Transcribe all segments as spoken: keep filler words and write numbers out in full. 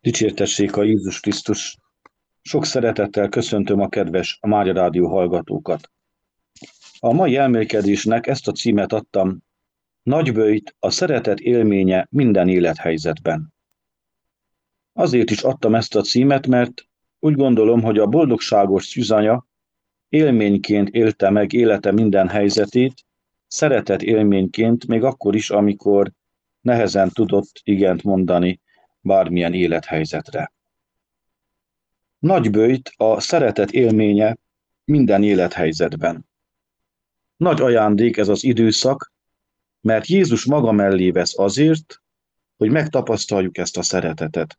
Dicsértessék a Jézus Krisztus! Sok szeretettel köszöntöm a kedves Mária Rádió hallgatókat. A mai elmélkedésnek ezt a címet adtam: Nagyböjt, a szeretet élménye minden élethelyzetben. Azért is adtam ezt a címet, mert úgy gondolom, hogy a boldogságos Szűzanya élményként élte meg élete minden helyzetét, szeretet élményként, még akkor is, amikor nehezen tudott igent mondani bármilyen élethelyzetre. Nagyböjt, a szeretet élménye minden élethelyzetben. Nagy ajándék ez az időszak, mert Jézus maga mellé vesz azért, hogy megtapasztaljuk ezt a szeretetet.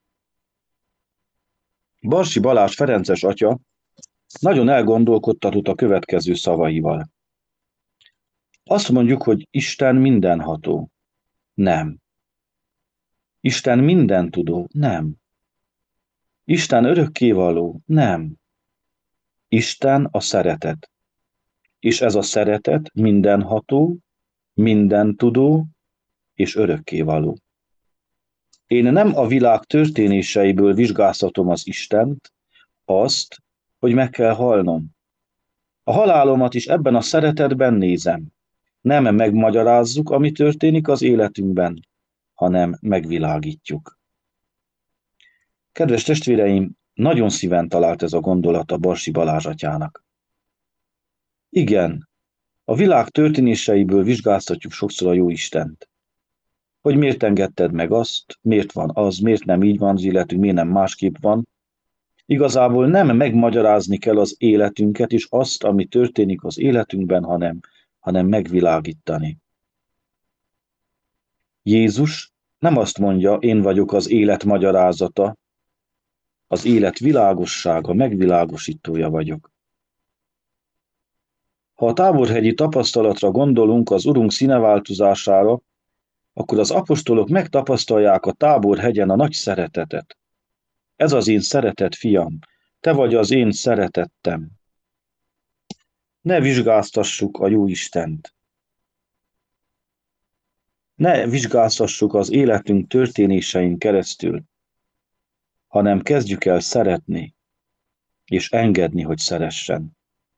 Barsi Balázs ferences atya nagyon elgondolkodtatott a következő szavaival. Azt mondjuk, hogy Isten mindenható. Nem. Isten mindentudó. Nem. Isten örökkévaló. Nem. Isten a szeretet. És ez a szeretet mindenható, mindentudó és örökkévaló. Én nem a világ történéseiből vizsgáztatom az Istent, azt, hogy meg kell halnom. A halálomat is ebben a szeretetben nézem. Nem megmagyarázzuk, ami történik az életünkben, hanem megvilágítjuk. Kedves testvéreim, nagyon szíven talált ez a gondolat a Barsi Balázs atyának. Igen, a világ történéseiből vizsgáztatjuk sokszor a jó Istent. Hogy miért engedted meg azt, miért van az, miért nem így van az életünk, miért nem másképp van. Igazából nem megmagyarázni kell az életünket és azt, ami történik az életünkben, hanem, hanem megvilágítani. Jézus nem azt mondja, én vagyok az élet magyarázata, az élet világossága, megvilágosítója vagyok. Ha a táborhegyi tapasztalatra gondolunk, az Urunk színeváltozására, akkor az apostolok megtapasztalják a Táborhegyen a nagy szeretetet. Ez az én szeretett fiam, te vagy az én szeretettem. Ne vizsgáztassuk a jó Istent. Ne vizsgáztassuk az életünk történésein keresztül, hanem kezdjük el szeretni, és engedni, hogy szeressen.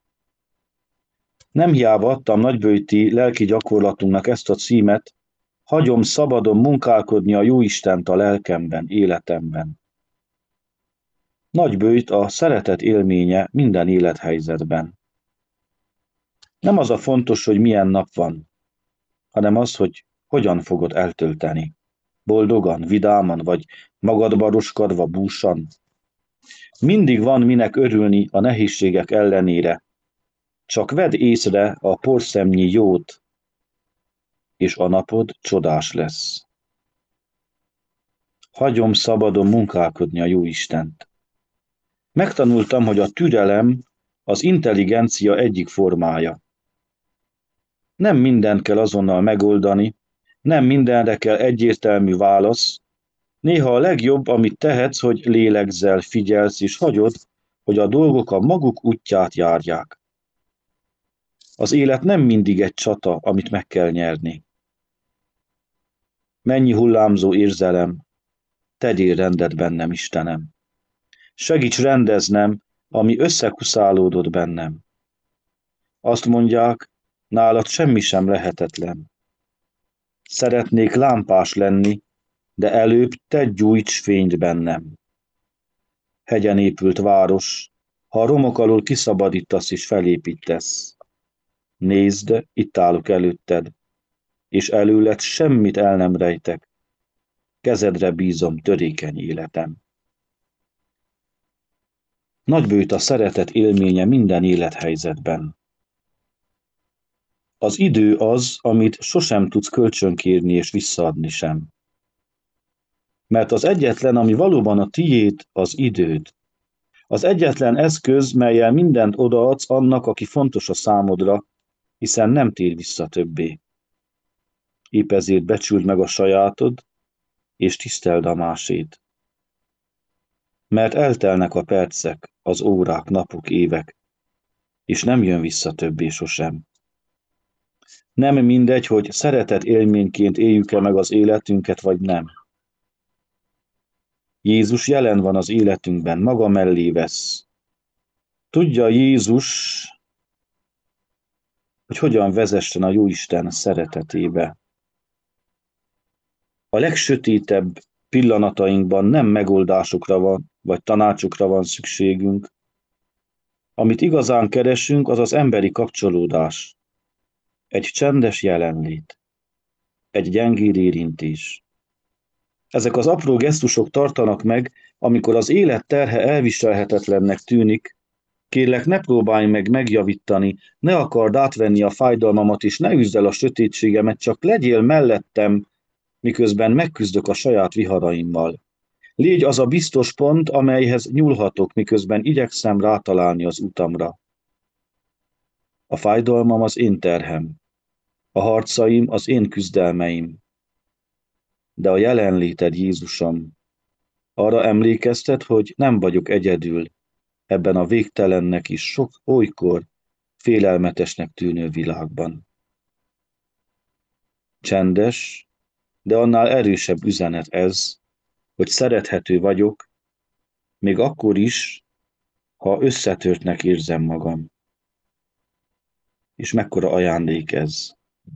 Nem hiába adtam nagyböjti lelki gyakorlatunknak ezt a címet, hagyom szabadon munkálkodni a Jóistent a lelkemben, életemben. Nagyböjt a szeretet élménye minden élethelyzetben. Nem az a fontos, hogy milyen nap van, hanem az, hogy hogyan fogod eltölteni. Boldogan, vidáman, vagy magadba roskadva, búsan. Mindig van minek örülni a nehézségek ellenére. Csak vedd észre a porszemnyi jót, és a napod csodás lesz. Hagyom szabadon munkálkodni a jó Istent. Megtanultam, hogy a türelem az intelligencia egyik formája. Nem mindent kell azonnal megoldani, nem mindenre kell egyértelmű válasz. Néha a legjobb, amit tehetsz, hogy lélegzel, figyelsz, és hagyod, hogy a dolgok a maguk útját járják. Az élet nem mindig egy csata, amit meg kell nyerni. Mennyi hullámzó érzelem, tegyél rendet bennem, Istenem. Segíts rendeznem, ami összekuszálódott bennem. Azt mondják, nálad semmi sem lehetetlen. Szeretnék lámpás lenni, de előbb te gyújts fényt bennem. Hegyen épült város, ha a romok alól kiszabadítasz és felépítesz. Nézd, itt állok előtted, és előled semmit el nem rejtek. Kezedre bízom törékeny életem. Nagyböjt a szeretet élménye minden élethelyzetben. Az idő az, amit sosem tudsz kölcsönkérni és visszaadni sem. Mert az egyetlen, ami valóban a tiéd, az időd. Az egyetlen eszköz, mellyel mindent odaadsz annak, aki fontos a számodra, hiszen nem tér vissza többé. Épp ezért becsüld meg a sajátod, és tiszteld a másét. Mert eltelnek a percek, az órák, napok, évek, és nem jön vissza többé sosem. Nem mindegy, hogy szeretet élményként éljük-e meg az életünket, vagy nem. Jézus jelen van az életünkben, maga mellé vesz. Tudja Jézus, hogy hogyan vezessen a Jóisten szeretetébe. A legsötétebb pillanatainkban nem megoldásokra van, vagy tanácsokra van szükségünk. Amit igazán keresünk, az az emberi kapcsolódás. Egy csendes jelenlét. Egy gyengéd érintés. Ezek az apró gesztusok tartanak meg, amikor az élet terhe elviselhetetlennek tűnik. Kérlek, ne próbálj meg megjavítani, ne akard átvenni a fájdalmamat, és ne üzd el a sötétségemet, csak legyél mellettem, miközben megküzdök a saját viharaimmal. Légy az a biztos pont, amelyhez nyúlhatok, miközben igyekszem rátalálni az utamra. A fájdalmam az én terhem, a harcaim az én küzdelmeim, de a jelenléted, Jézusom, arra emlékeztet, hogy nem vagyok egyedül ebben a végtelennek is sok olykor félelmetesnek tűnő világban. Csendes, de annál erősebb üzenet ez, hogy szerethető vagyok, még akkor is, ha összetörtnek érzem magam. És mekkora ajándék ez.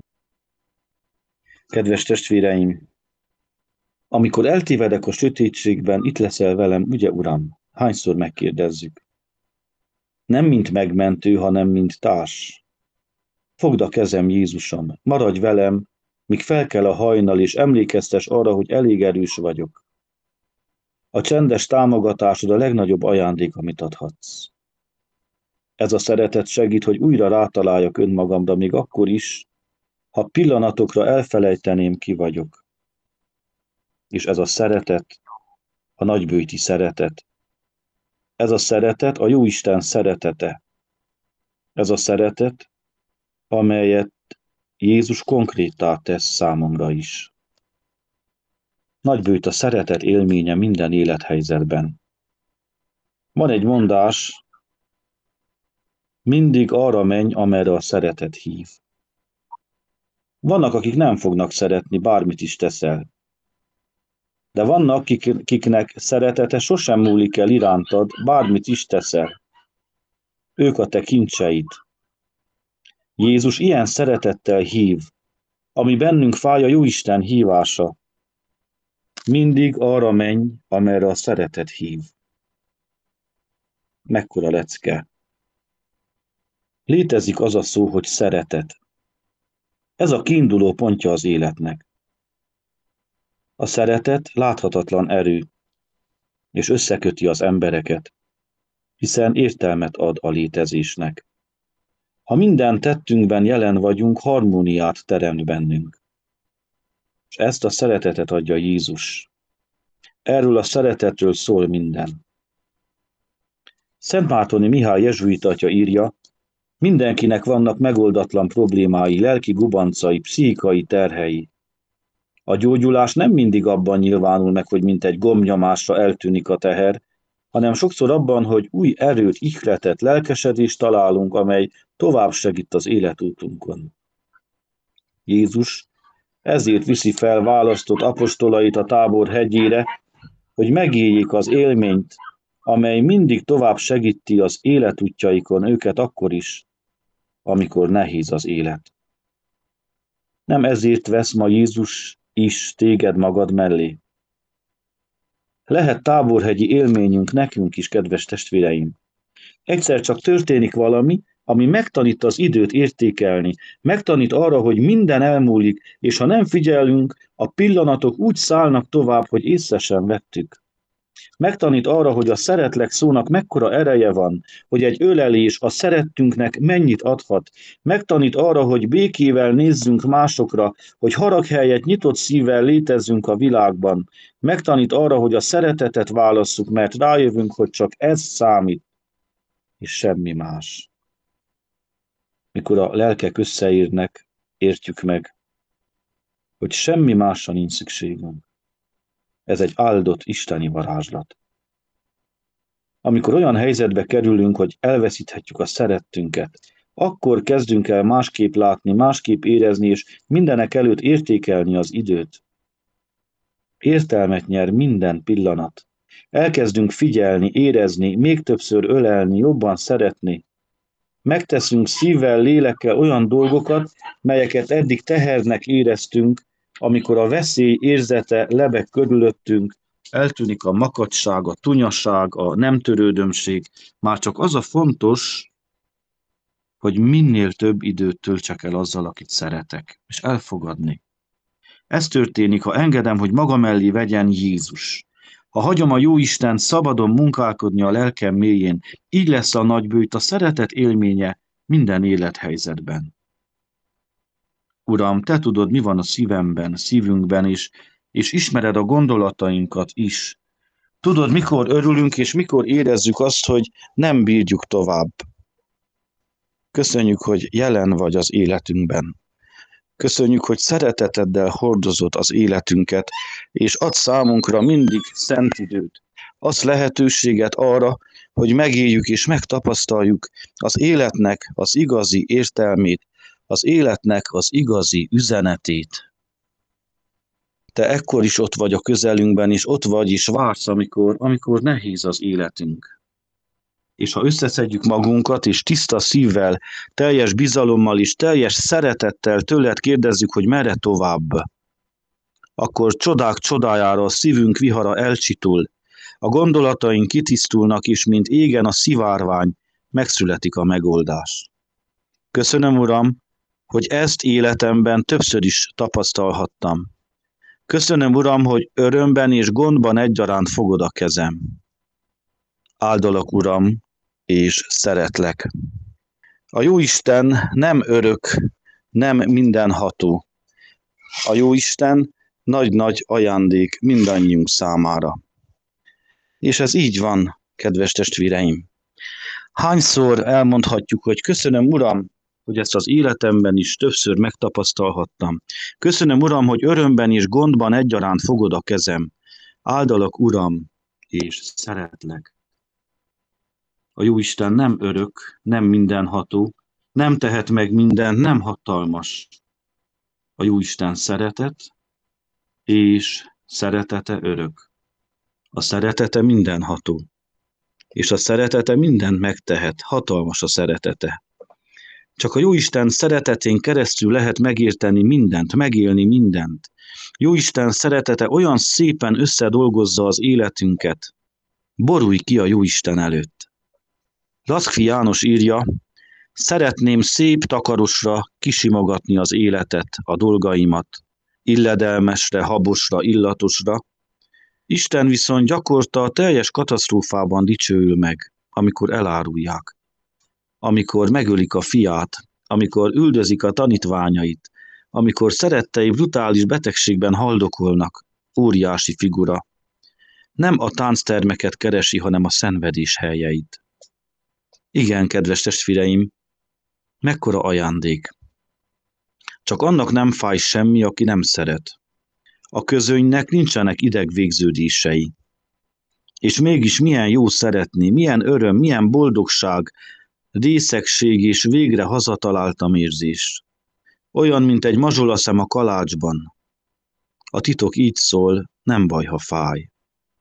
Kedves testvéreim, amikor eltévedek a sötétségben, itt leszel velem, ugye, Uram? Hányszor megkérdezzük? Nem mint megmentő, hanem mint társ. Fogd a kezem, Jézusom, maradj velem, míg felkel a hajnal, és emlékeztes arra, hogy elég erős vagyok. A csendes támogatásod a legnagyobb ajándék, amit adhatsz. Ez a szeretet segít, hogy újra rátaláljak önmagamra, még akkor is, ha pillanatokra elfelejteném, ki vagyok. És ez a szeretet, a nagybőti szeretet. Ez a szeretet a Jóisten szeretete. Ez a szeretet, amelyet Jézus konkréttá tesz számomra is. Nagybőt a szeretet élménye minden élethelyzetben. Van egy mondás, mindig arra menj, amerre a szeretet hív. Vannak, akik nem fognak szeretni, bármit is teszel. De vannak, akik, akiknek szeretete sosem múlik el irántad, bármit is teszel. Ők a te kincseid. Jézus ilyen szeretettel hív, ami bennünk fáj, a Jóisten hívása. Mindig arra menj, amerre a szeretet hív. Mekkora lecke. Létezik az a szó, hogy szeretet. Ez a kiinduló pontja az életnek. A szeretet láthatatlan erő, és összeköti az embereket, hiszen értelmet ad a létezésnek. Ha minden tettünkben jelen vagyunk, harmóniát teremt bennünk. És ezt a szeretetet adja Jézus. Erről a szeretetről szól minden. Szentmártoni Mihály jezsuita atya írja, mindenkinek vannak megoldatlan problémái, lelki gubancai, pszichikai terhei. A gyógyulás nem mindig abban nyilvánul meg, hogy mint egy gombnyomásra eltűnik a teher, hanem sokszor abban, hogy új erőt, ihletet, lelkesedést találunk, amely tovább segít az életútunkon. Jézus ezért viszi fel választott apostolait a Tábor hegyére, hogy megéljék az élményt, amely mindig tovább segíti az életútjaikon őket akkor is, amikor nehéz az élet. Nem ezért vesz ma Jézus is téged magad mellé. Lehet táborhegyi élményünk nekünk is, kedves testvéreim. Egyszer csak történik valami, ami megtanít az időt értékelni, megtanít arra, hogy minden elmúlik, és ha nem figyelünk, a pillanatok úgy szállnak tovább, hogy észre sem vettük. Megtanít arra, hogy a szeretlek szónak mekkora ereje van, hogy egy ölelés a szerettünknek mennyit adhat. Megtanít arra, hogy békével nézzünk másokra, hogy harag helyett nyitott szívvel létezzünk a világban. Megtanít arra, hogy a szeretetet válasszuk, mert rájövünk, hogy csak ez számít, és semmi más. Mikor a lelkek összeérnek, értjük meg, hogy semmi másra nincs szükségünk. Ez egy áldott isteni varázslat. Amikor olyan helyzetbe kerülünk, hogy elveszíthetjük a szerettünket, akkor kezdünk el másképp látni, másképp érezni, és mindenek előtt értékelni az időt. Értelmet nyer minden pillanat, Elkezdünk figyelni, érezni, még többször ölelni, jobban szeretni. Megteszünk szívvel, lélekkel olyan dolgokat, melyeket eddig tehernek éreztünk, amikor a veszély érzete lebeg körülöttünk, eltűnik a makacság, a tunyaság, a nem törődömség. Már csak az a fontos, hogy minél több időt töltsek el azzal, akit szeretek, és elfogadni. Ez történik, ha engedem, hogy maga mellé vegyen Jézus. Ha hagyom a Jóisten szabadon munkálkodni a lelkem mélyén, így lesz a nagybőjt a szeretet élménye minden élethelyzetben. Uram, te tudod, mi van a szívemben, szívünkben is, és ismered a gondolatainkat is. Tudod, mikor örülünk, és mikor érezzük azt, hogy nem bírjuk tovább. Köszönjük, hogy jelen vagy az életünkben. Köszönjük, hogy szereteteddel hordozod az életünket, és ad számunkra mindig szent időt. Azt lehetőséget arra, hogy megéljük és megtapasztaljuk az életnek az igazi értelmét, az életnek az igazi üzenetét. Te ekkor is ott vagy a közelünkben, és ott vagy és vársz, amikor, amikor nehéz az életünk. És ha összeszedjük magunkat, és tiszta szívvel, teljes bizalommal és teljes szeretettel tőled kérdezzük, hogy merre tovább, akkor csodák csodájára a szívünk vihara elcsitul, a gondolataink kitisztulnak, és mint égen a szivárvány, megszületik a megoldás. Köszönöm, Uram, hogy ezt életemben többször is tapasztalhattam. Köszönöm, Uram, hogy örömben és gondban egyaránt fogod a kezem. Áldalak, Uram, és szeretlek. A Jóisten nem örök, nem mindenható. A Jóisten nagy-nagy ajándék mindannyiunk számára. És ez így van, kedves testvéreim. Hányszor elmondhatjuk, hogy köszönöm, Uram, hogy ezt az életemben is többször megtapasztalhattam. Köszönöm, Uram, hogy örömben és gondban egyaránt fogod a kezem. Áldalak, Uram, és szeretlek. A Jóisten nem örök, nem mindenható, nem tehet meg mindent, nem hatalmas. A Jóisten szeretet, és szeretete örök. A szeretete mindenható, és a szeretete mindent megtehet, hatalmas a szeretete. Csak a Jóisten szeretetén keresztül lehet megérteni mindent, megélni mindent. Jóisten szeretete olyan szépen összedolgozza az életünket. Borulj ki a Jóisten előtt. Laszkfi János írja, szeretném szép takarosra kisimogatni az életet, a dolgaimat, illedelmesre, habosra, illatosra. Isten viszont gyakorta a teljes katasztrófában dicsőül meg, amikor elárulják, amikor megölik a fiát, amikor üldözik a tanítványait, amikor szerettei brutális betegségben haldokolnak, óriási figura. Nem a tánctermeket keresi, hanem a szenvedés helyeit. Igen, kedves testvéreim, mekkora ajándék. Csak annak nem fáj semmi, aki nem szeret. A közönynek nincsenek idegvégződései. És mégis milyen jó szeretni, milyen öröm, milyen boldogság, részegség és végre hazataláltam érzés. Olyan, mint egy mazsolaszem a kalácsban. A titok így szól, nem baj, ha fáj.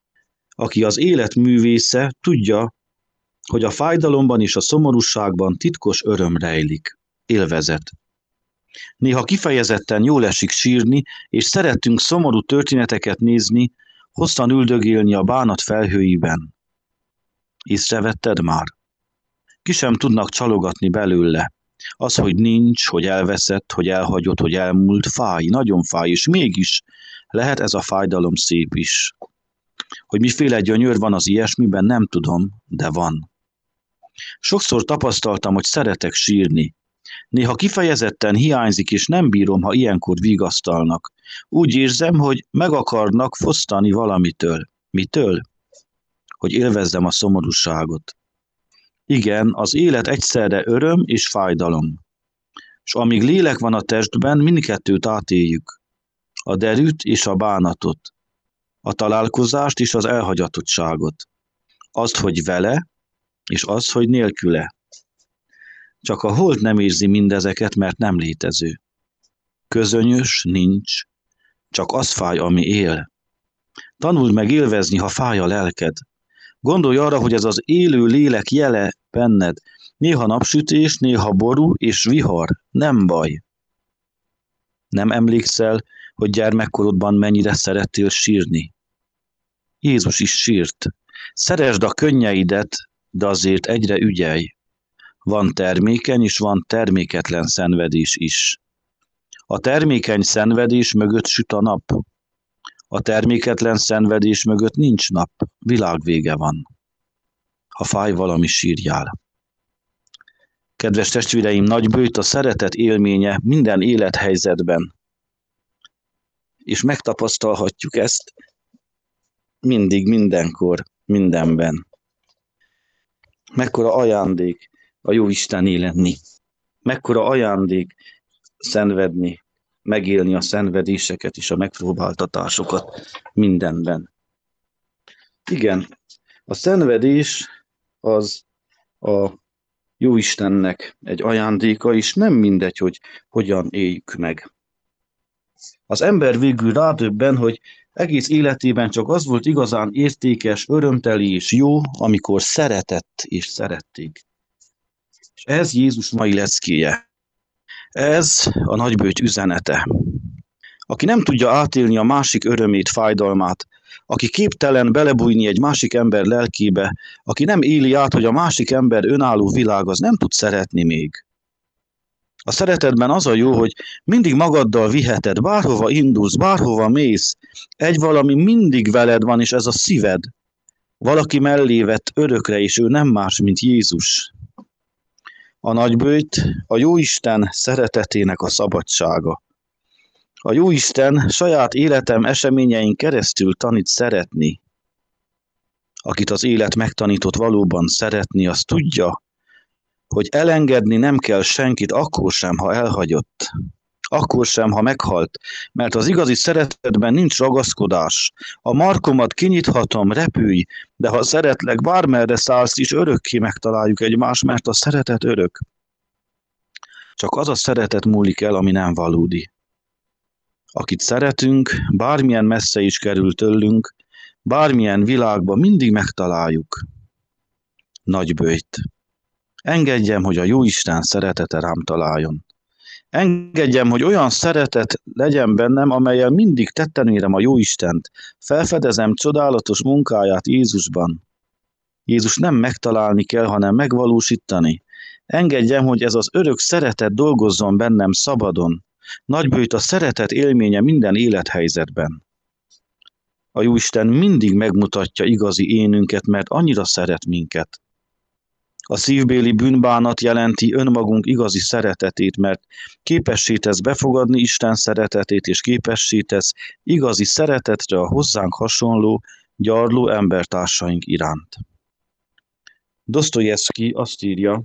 Aki az élet művésze, tudja, hogy a fájdalomban és a szomorúságban titkos öröm rejlik, élvezet. Néha kifejezetten jól esik sírni, és szeretünk szomorú történeteket nézni, hosszan üldögélni a bánat felhőiben. Észrevetted már? Ki sem tudnak csalogatni belőle. Az, hogy nincs, hogy elveszett, hogy elhagyott, hogy elmúlt, fáj, nagyon fáj, és mégis lehet ez a fájdalom szép is. Hogy miféle gyönyör van az ilyesmiben, nem tudom, de van. Sokszor tapasztaltam, hogy szeretek sírni. Néha kifejezetten hiányzik, és nem bírom, ha ilyenkor vigasztalnak. Úgy érzem, hogy meg akarnak fosztani valamitől. Mitől? Hogy élvezzem a szomorúságot. Igen, az élet egyszerre öröm és fájdalom. És amíg lélek van a testben, mindkettőt átéljük. A derűt és a bánatot. A találkozást és az elhagyatottságot. Azt, hogy vele, és az, hogy nélküle. Csak a hold nem érzi mindezeket, mert nem létező. Közönyös nincs, csak az fáj, ami él. Tanuld meg élvezni, ha fáj a lelked. Gondolj arra, hogy ez az élő lélek jele benned. Néha napsütés, néha ború és vihar. Nem baj. Nem emlékszel, hogy gyermekkorodban mennyire szerettél sírni? Jézus is sírt. Szeresd a könnyeidet, de azért egyre ügyelj. Van termékeny és van terméketlen szenvedés is. A termékeny szenvedés mögött süt a nap. A terméketlen szenvedés mögött nincs nap, világvége van. Ha fáj valami, sírjál. Kedves testvéreim, nagybőjt a szeretet élménye minden élethelyzetben. És megtapasztalhatjuk ezt mindig, mindenkor, mindenben. Mekkora ajándék a Jóistenné lenni. Mekkora ajándék szenvedni, megélni a szenvedéseket és a megpróbáltatásokat mindenben. Igen, a szenvedés az a Jóistennek egy ajándéka, és nem mindegy, hogy hogyan éljük meg. Az ember végül rádöbben, hogy egész életében csak az volt igazán értékes, örömteli és jó, amikor szeretett és szerették. És ez Jézus mai leckéje. Ez a nagybőjt üzenete. Aki nem tudja átélni a másik örömét, fájdalmát, aki képtelen belebújni egy másik ember lelkébe, aki nem éli át, hogy a másik ember önálló világ, az nem tud szeretni még. A szeretetben az a jó, hogy mindig magaddal viheted, bárhova indulsz, bárhova mész, egy valami mindig veled van, és ez a szíved. Valaki mellé vett örökre, és ő nem más, mint Jézus. A nagybőjt a Jóisten szeretetének a szabadsága. A Jóisten saját életem eseményein keresztül tanít szeretni. Akit az élet megtanított valóban szeretni, az tudja, hogy elengedni nem kell senkit, akkor sem, ha elhagyott. Akkor sem, ha meghalt, mert az igazi szeretetben nincs ragaszkodás. A markomat kinyithatom, repülj, de ha szeretlek, bármerre szállsz is, örökké megtaláljuk egymást, mert a szeretet örök. Csak az a szeretet múlik el, ami nem valódi. Akit szeretünk, bármilyen messze is kerül tőlünk, bármilyen világban mindig megtaláljuk. Nagybőjt. Engedjem, hogy a Jóisten szeretete rám találjon. Engedjem, hogy olyan szeretet legyen bennem, amellyel mindig tetten érem a Jóistent. Felfedezem csodálatos munkáját Jézusban. Jézus nem megtalálni kell, hanem megvalósítani. Engedjem, hogy ez az örök szeretet dolgozzon bennem szabadon. Nagybőjt a szeretet élménye minden élethelyzetben. A Jóisten mindig megmutatja igazi énünket, mert annyira szeret minket. A szívbéli bűnbánat jelenti önmagunk igazi szeretetét, mert képessé tesz befogadni Isten szeretetét, és képessé tesz igazi szeretetre a hozzánk hasonló, gyarló embertársaink iránt. Dosztojevszky azt írja,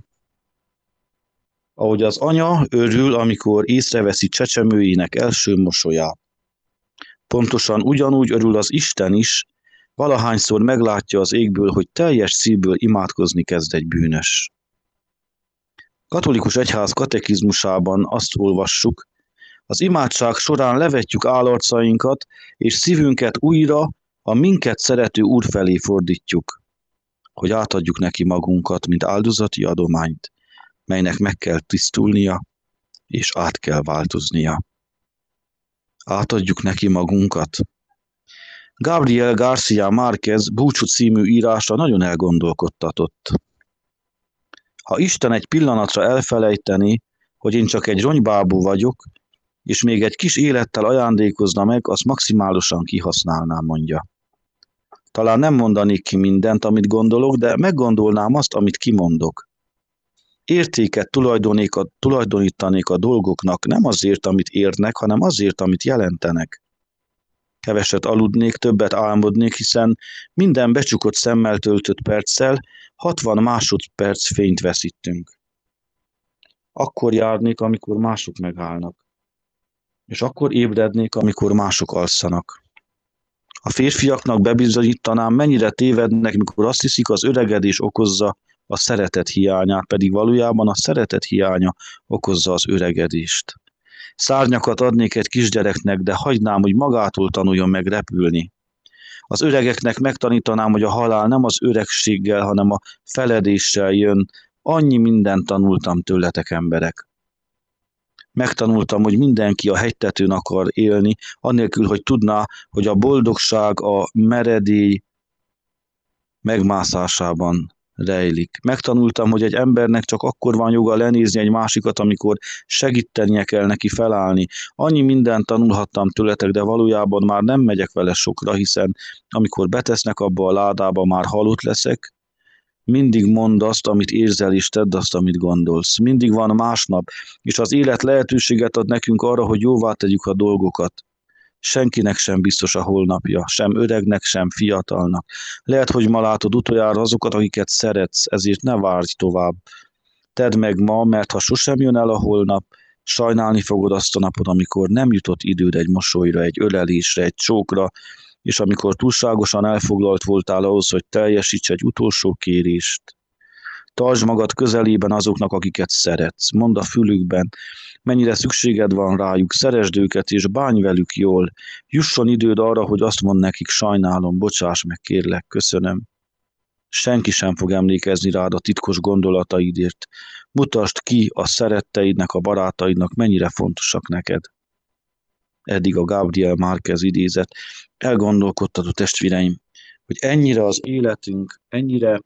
ahogy az anya örül, amikor észreveszi csecsemőjének első mosolyát. Pontosan ugyanúgy örül az Isten is, valahányszor meglátja az égből, hogy teljes szívből imádkozni kezd egy bűnös. Katolikus egyház katekizmusában azt olvassuk, az imádság során levetjük állarcainkat, és szívünket újra a minket szerető Úr felé fordítjuk, hogy átadjuk neki magunkat, mint áldozati adományt, melynek meg kell tisztulnia, és át kell változnia. Átadjuk neki magunkat. Gabriel García Márquez Búcsú című írása nagyon elgondolkodtatott. Ha Isten egy pillanatra elfelejteni, hogy én csak egy ronybábú vagyok, és még egy kis élettel ajándékozna meg, azt maximálisan kihasználnám, mondja. Talán nem mondanék ki mindent, amit gondolok, de meggondolnám azt, amit kimondok. Értéket tulajdonítanék a dolgoknak nem azért, amit érnek, hanem azért, amit jelentenek. Keveset aludnék, többet álmodnék, hiszen minden becsukott szemmel töltött perccel hatvan másodperc fényt veszítünk. Akkor járnék, amikor mások megállnak. És akkor ébrednék, amikor mások alszanak. A férfiaknak bebizonyítanám, mennyire tévednek, mikor azt hiszik, az öregedés okozza a szeretet hiányát, pedig valójában a szeretet hiánya okozza az öregedést. Szárnyakat adnék egy kisgyereknek, de hagynám, hogy magától tanuljon meg repülni. Az öregeknek megtanítanám, hogy a halál nem az öregséggel, hanem a feledéssel jön. Annyi mindent tanultam tőletek, emberek. Megtanultam, hogy mindenki a hegytetőn akar élni, annélkül, hogy tudná, hogy a boldogság a meredély megmászásában rejlik. Megtanultam, hogy egy embernek csak akkor van joga lenézni egy másikat, amikor segítenie kell neki felállni. Annyi mindent tanulhattam tőletek, de valójában már nem megyek vele sokra, hiszen amikor betesznek abba a ládába, már halott leszek. Mindig mondd azt, amit érzel, és tedd azt, amit gondolsz. Mindig van másnap, és az élet lehetőséget ad nekünk arra, hogy jóvá tegyük a dolgokat. Senkinek sem biztos a holnapja, sem öregnek, sem fiatalnak. Lehet, hogy ma látod utoljára azokat, akiket szeretsz, ezért ne várj tovább. Tedd meg ma, mert ha sosem jön el a holnap, sajnálni fogod azt a napot, amikor nem jutott időd egy mosolyra, egy ölelésre, egy csókra, és amikor túlságosan elfoglalt voltál ahhoz, hogy teljesíts egy utolsó kérést. Tartsd magad közelében azoknak, akiket szeretsz. Mondd a fülükben, mennyire szükséged van rájuk, szeresd őket, és bánj velük jól. Jusson időd arra, hogy azt mondd nekik, sajnálom, bocsáss meg, kérlek, köszönöm. Senki sem fog emlékezni rád a titkos gondolataidért. Mutasd ki a szeretteidnek, a barátaidnak, mennyire fontosak neked. Eddig a Gabriel Márquez idézet. Elgondolkodtató, testvéreim, hogy ennyire az életünk, ennyire,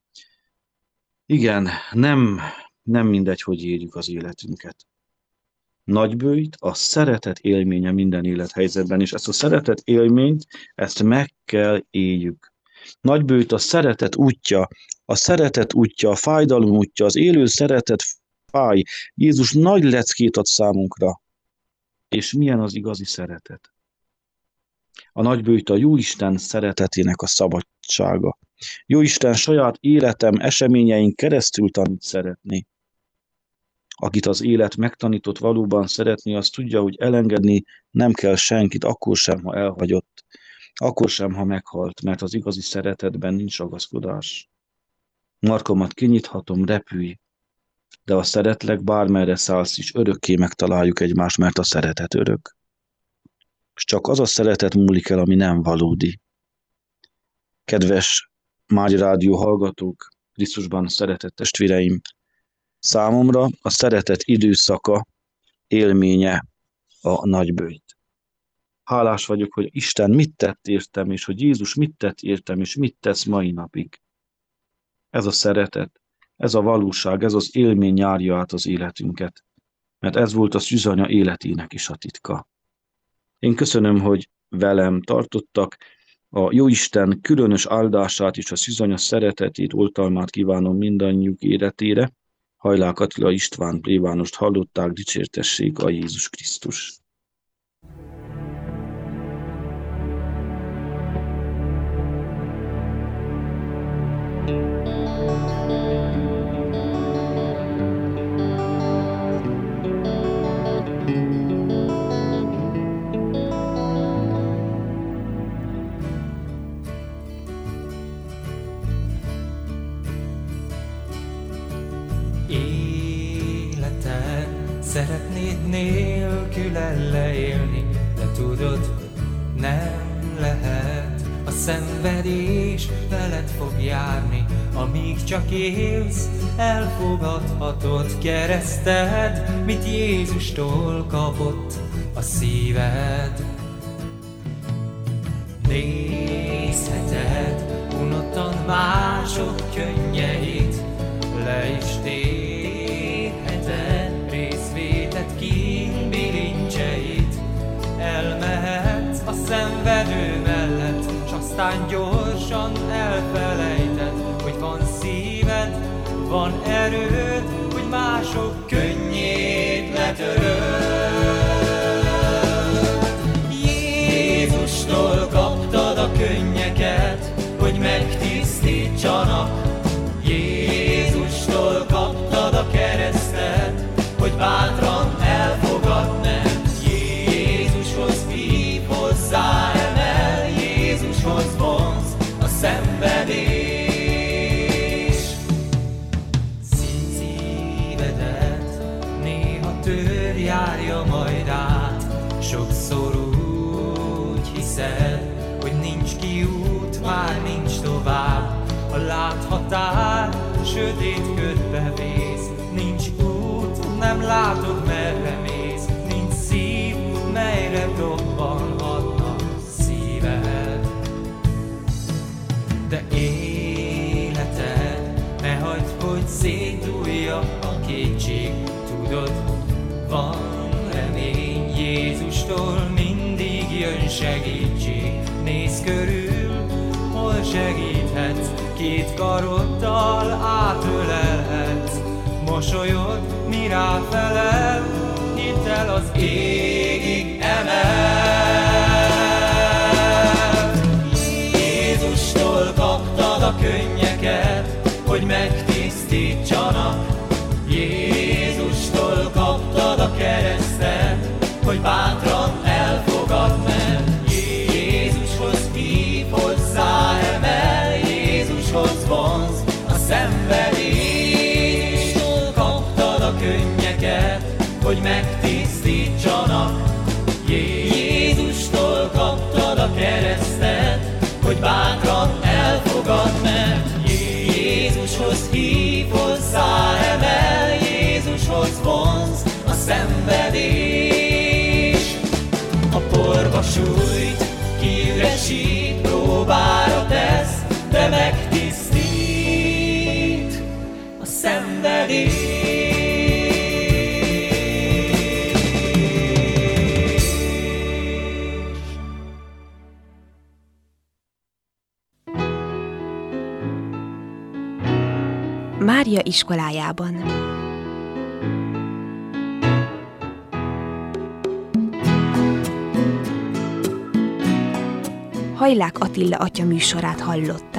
igen, nem, nem mindegy, hogy éljük az életünket. Nagybőjt a szeretet élménye minden élethelyzetben, és ezt a szeretet élményt, ezt meg kell éljük. Nagybőjt a szeretet útja, a szeretet útja, a fájdalom útja, az élő szeretet fáj. Jézus nagy leckét ad számunkra. És milyen az igazi szeretet? A nagybőjt a Jóisten szeretetének a szabadsága. Jóisten saját életem, eseményeink keresztül tanít szeretni. Akit az élet megtanított valóban szeretni, az tudja, hogy elengedni nem kell senkit, akkor sem, ha elhagyott, akkor sem, ha meghalt, mert az igazi szeretetben nincs ragaszkodás. Markomat kinyithatom, repülj, de a szeretlek bármerre szállsz is, örökké megtaláljuk egymást, mert a szeretet örök. És csak az a szeretet múlik el, ami nem valódi. Kedves Mágy Rádió hallgatók, Krisztusban szeretett testvéreim, számomra a szeretet időszaka, élménye a nagybőjt. Hálás vagyok, hogy Isten mit tett értem, és hogy Jézus mit tett értem, és mit tesz mai napig. Ez a szeretet, ez a valóság, ez az élmény járja át az életünket, mert ez volt a szűzanya életének is a titka. Én köszönöm, hogy velem tartottak, a Jóisten különös áldását és a szűzanya szeretetét, oltalmát kívánom mindannyiuk életére. Hajlák Attila István plébánost hallották, dicsértessék a Jézus Krisztus. Szeretnéd nélküle leélni, de tudod, nem lehet. A szenvedés veled fog járni, amíg csak élsz, elfogadhatod kereszted, mit Jézustól kapott a szíved. Nézheted unottan mások könnyeit, le is térheted részvétet kín bilincseit. Elmehetsz a szenvedő mellett, s aztán gyorsan elfelejted, hogy van szíved, van erőd, hogy mások könnyét letöröd. Jézustól kaptad a könnyeket, hogy megtisztítsanak. Jézustól kaptad a keresztet, hogy bátran elfogad nem. Jézushoz hív, hozzá emel, Jézushoz vonz a szenvedés. Szívedet néha tör járja majd át, sokszor úgy hiszed, hogy nincs kiút, láthatár, sötét ködbe vész. Nincs út, nem látod, merre mész. Nincs szív, melyre dobbanhatna szíved. De életed, ne hagyd, hogy szétdúlja a kétség. Tudod, van remény, Jézustól mindig jön segítség. Nézz körül, hol segíthetsz, két karoddal átölelhetsz. Mosolyod, mi ráfelel, hidd el, az égig emel. Jézustól kaptad a könnyeket, hogy megtisztítsanak. Jézustól kaptad a keresztet, hogy bátran elfogad, mert Jézushoz hív, hozzá emel, Jézushoz vonz a szenvedés. Jézustól kaptad a könnyeket, hogy megtisztítsanak. Jézustól kaptad a keresztet, hogy bátran elfogad, mert Jézushoz hív, hozzá emel, Jézushoz vonz a szenvedés. A porba sújt, kiüresít, próbára tesz, de megtisztít a szenvedés. Mária iskolájában. Hajlák Attila atya műsorát hallották.